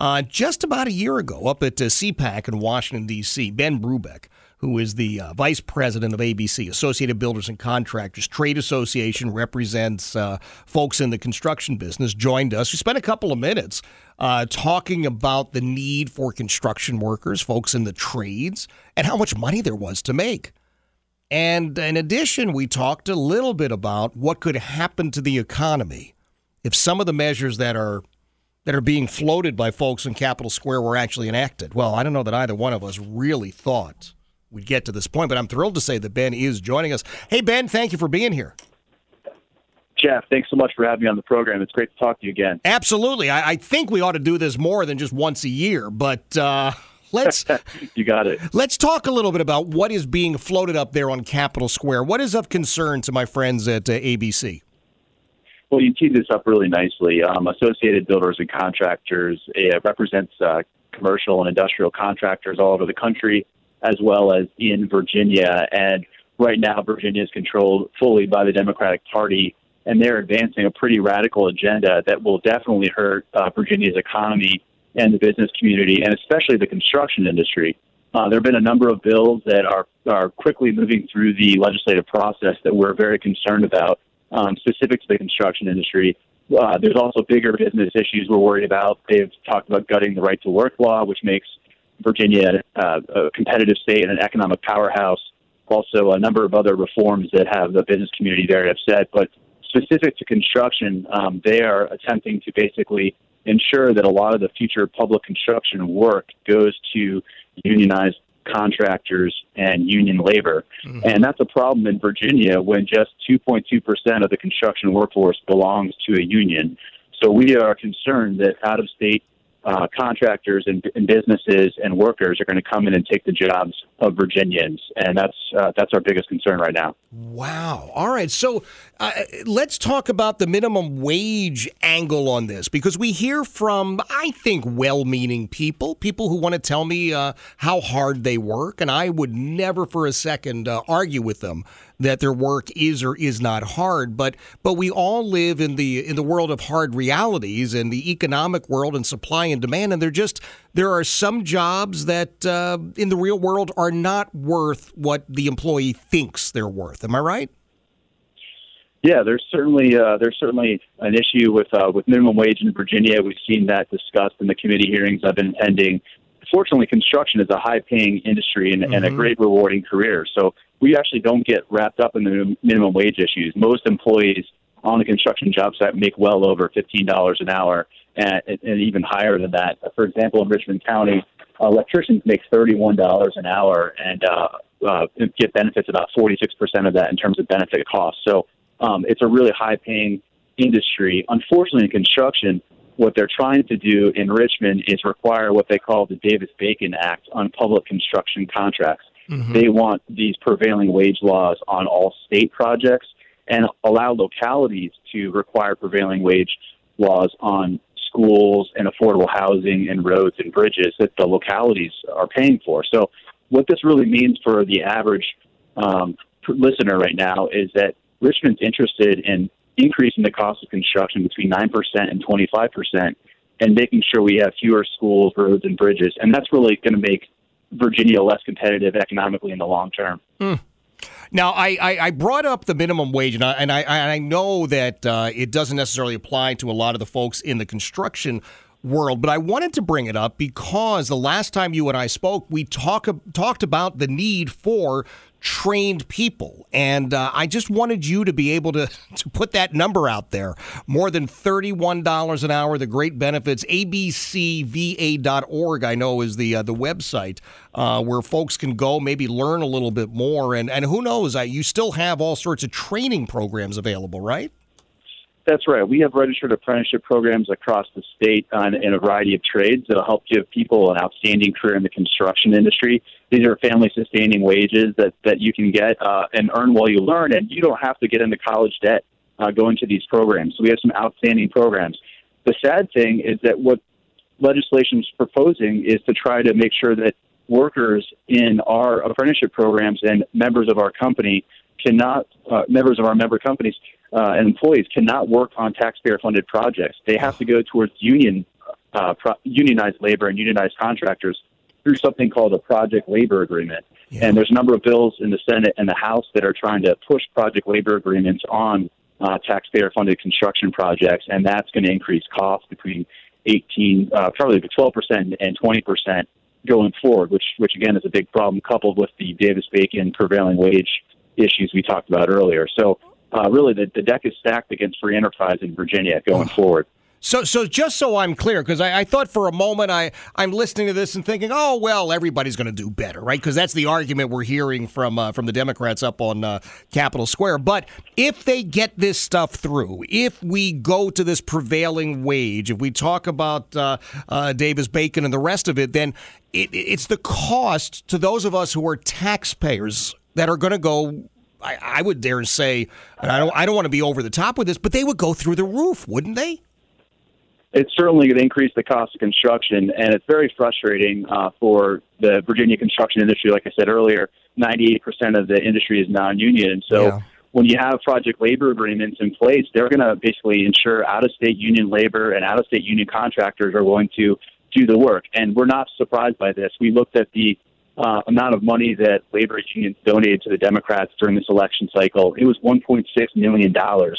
just about a year ago up at CPAC in Washington, D.C., Ben Brubeck, who is the vice president of ABC, Associated Builders and Contractors Trade Association, represents folks in the construction business, joined us. We spent a couple of minutes talking about the need for construction workers, folks in the trades, and how much money there was to make. And in addition, we talked a little bit about what could happen to the economy if some of the measures that are being floated by folks in Capitol Square were actually enacted. Well, I don't know that either one of us really thought we'd get to this point, but I'm thrilled to say that Ben is joining us. Hey, Ben, thank you for being here. Jeff, thanks so much for having me on the program. It's great to talk to you again. Absolutely. I think we ought to do this more than just once a year, but let's you got it. Let's talk a little bit about what is being floated up there on Capitol Square. What is of concern to my friends at ABC? Well, you teed this up really nicely. Associated Builders and Contractors represents commercial and industrial contractors all over the country, as well as in Virginia. And right now, Virginia is controlled fully by the Democratic Party, and they're advancing a pretty radical agenda that will definitely hurt Virginia's economy and the business community, and especially the construction industry. There have been a number of bills that are quickly moving through the legislative process that we're very concerned about, specific to the construction industry. There's also bigger business issues we're worried about. They've talked about gutting the right to work law, which makes Virginia a competitive state and an economic powerhouse. Also, a number of other reforms that have the business community very upset. But specific to construction, they are attempting to basically ensure that a lot of the future public construction work goes to unionized contractors and union labor. Mm-hmm. And that's a problem in Virginia when just 2.2% of the construction workforce belongs to a union. So we are concerned that out-of-state contractors and businesses and workers are going to come in and take the jobs of Virginians, and that's our biggest concern right now. Wow. All right. So let's talk about the minimum wage angle on this, because we hear from, I think, well-meaning people who want to tell me how hard they work, and I would never for a second argue with them that their work is or is not hard, but we all live in the world of hard realities and the economic world and supply and demand, and there are some jobs that in the real world are not worth what the employee thinks they're worth. Am I right? Yeah, there's certainly an issue with minimum wage in Virginia. We've seen that discussed in the committee hearings I've been attending. Fortunately, construction is a high-paying industry and a great rewarding career. So we actually don't get wrapped up in the minimum wage issues. Most employees on a construction job site make well over $15 an hour and even higher than that. For example, in Richmond County, electricians make $31 an hour and get benefits about 46% of that in terms of benefit costs. So it's a really high-paying industry. Unfortunately, in construction, what they're trying to do in Richmond is require what they call the Davis-Bacon Act on public construction contracts. Mm-hmm. They want these prevailing wage laws on all state projects and allow localities to require prevailing wage laws on schools and affordable housing and roads and bridges that the localities are paying for. So what this really means for the average listener right now is that Richmond's interested in increasing the cost of construction between 9% and 25% and making sure we have fewer schools, roads, and bridges. And that's really going to make Virginia less competitive economically in the long term. Mm. Now, I brought up the minimum wage, and I know that it doesn't necessarily apply to a lot of the folks in the construction world, but I wanted to bring it up because the last time you and I spoke, we talked about the need for trained people, and I just wanted you to be able to put that number out there. More than $31 an hour, the great benefits. abcva.org, I know, is the website where folks can go, maybe learn a little bit more, and who knows, you still have all sorts of training programs available, right? That's right. We have registered apprenticeship programs across the state in a variety of trades that will help give people an outstanding career in the construction industry. These are family-sustaining wages that you can get and earn while you learn, and you don't have to get into college debt going to these programs. So we have some outstanding programs. The sad thing is that what legislation is proposing is to try to make sure that workers in our apprenticeship programs and members of our company members of our member companies and employees cannot work on taxpayer-funded projects. They have to go towards union unionized labor and unionized contractors through something called a project labor agreement. Yeah. And there's a number of bills in the Senate and the House that are trying to push project labor agreements on taxpayer-funded construction projects, and that's going to increase costs between 12% and 20% going forward, which again is a big problem, coupled with the Davis-Bacon prevailing wage issues we talked about earlier. So really the deck is stacked against free enterprise in Virginia going forward. So just so I'm clear, because I thought for a moment I'm listening to this and thinking, oh, well, everybody's going to do better, right? Because that's the argument we're hearing from the Democrats up on Capitol Square. But if they get this stuff through, if we go to this prevailing wage, if we talk about Davis-Bacon and the rest of it, then it's the cost to those of us who are taxpayers that are going to go, I would dare say, and I don't want to be over the top with this, but they would go through the roof, wouldn't they? It's certainly going to increase the cost of construction, and it's very frustrating for the Virginia construction industry. Like I said earlier, 98% of the industry is non-union. And so when you have project labor agreements in place, they're going to basically ensure out-of-state union labor and out-of-state union contractors are going to do the work. And we're not surprised by this. We looked at the amount of money that labor unions donated to the Democrats during this election cycle. It was $1.6 million.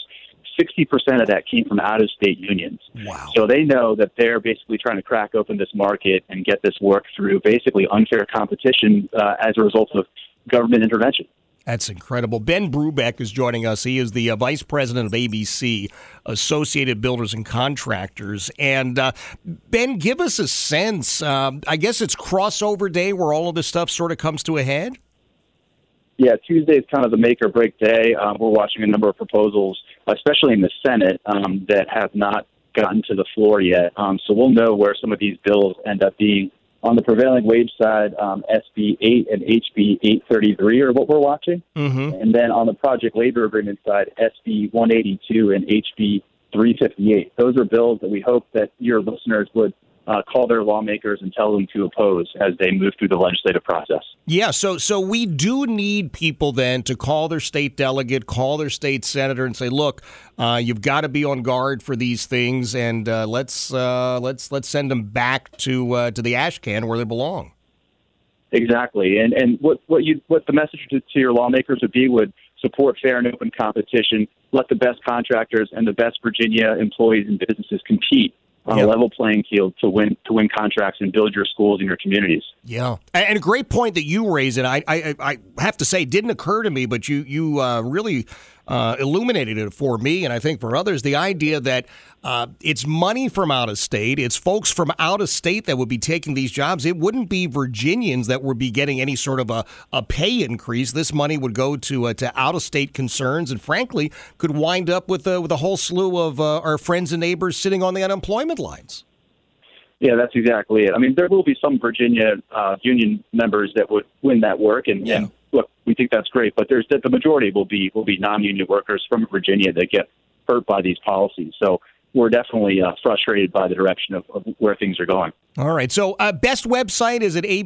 60% of that came from out-of-state unions. Wow. So they know that they're basically trying to crack open this market and get this work through basically unfair competition as a result of government intervention. That's incredible. Ben Brubeck is joining us. He is the vice president of ABC, Associated Builders and Contractors. And Ben, give us a sense. I guess it's crossover day where all of this stuff sort of comes to a head? Yeah, Tuesday is kind of the make or break day. We're watching a number of proposals, especially in the Senate, that have not gotten to the floor yet. So we'll know where some of these bills end up being. On the prevailing wage side, SB 8 and HB 833 are what we're watching. Mm-hmm. And then on the project labor agreement side, SB 182 and HB 358. Those are bills that we hope that your listeners would call their lawmakers and tell them to oppose as they move through the legislative process. Yeah, so we do need people then to call their state delegate, call their state senator, and say, "Look, you've got to be on guard for these things, and let's send them back to the ash can where they belong." Exactly, and what the message to your lawmakers would support fair and open competition, let the best contractors and the best Virginia employees and businesses compete on a level playing field to win contracts and build your schools and your communities. Yeah, and a great point that you raised, and I have to say, it didn't occur to me, but you really illuminated it for me, and I think for others, the idea that it's money from out of state, it's folks from out of state that would be taking these jobs. It wouldn't be Virginians that would be getting any sort of a pay increase. This money would go to out of state concerns, and frankly, could wind up with a whole slew of our friends and neighbors sitting on the unemployment lines. Yeah, that's exactly it. I mean, there will be some Virginia union members that would win that work, and look, we think that's great. But the majority will be non-union workers from Virginia that get hurt by these policies. So we're definitely frustrated by the direction of where things are going. All right. So best website is at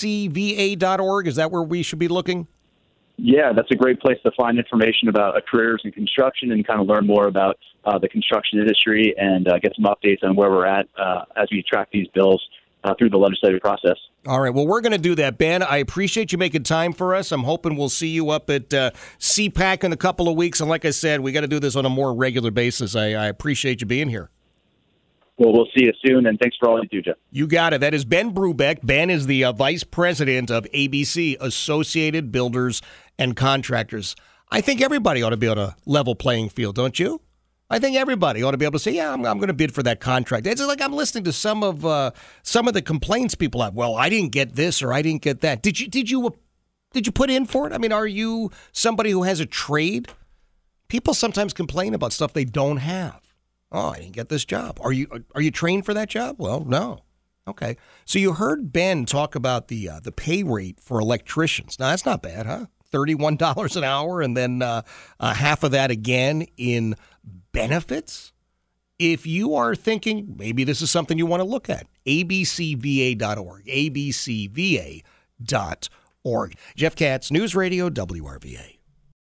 abcva.org. Is that where we should be looking? Yeah, that's a great place to find information about careers in construction and kind of learn more about the construction industry and get some updates on where we're at as we track these bills through the legislative process. All right. Well, we're going to do that, Ben. I appreciate you making time for us. I'm hoping we'll see you up at CPAC in a couple of weeks. And like I said, we got to do this on a more regular basis. I appreciate you being here. Well, we'll see you soon, and thanks for all you do, Jeff. You got it. That is Ben Brubeck. Ben is the vice president of ABC, Associated Builders and Contractors. I think everybody ought to be on a level playing field, don't you? I think everybody ought to be able to say, yeah, I'm going to bid for that contract. It's like I'm listening to some of the complaints people have. Well, I didn't get this or I didn't get that. Did you put in for it? I mean, are you somebody who has a trade? People sometimes complain about stuff they don't have. Oh, I didn't get this job. Are you trained for that job? Well, no. Okay. So you heard Ben talk about the pay rate for electricians. Now, that's not bad, huh? $31 an hour and then half of that again in benefits. If you are thinking maybe this is something you want to look at, abcva.org, abcva.org. Jeff Katz, News Radio WRVA.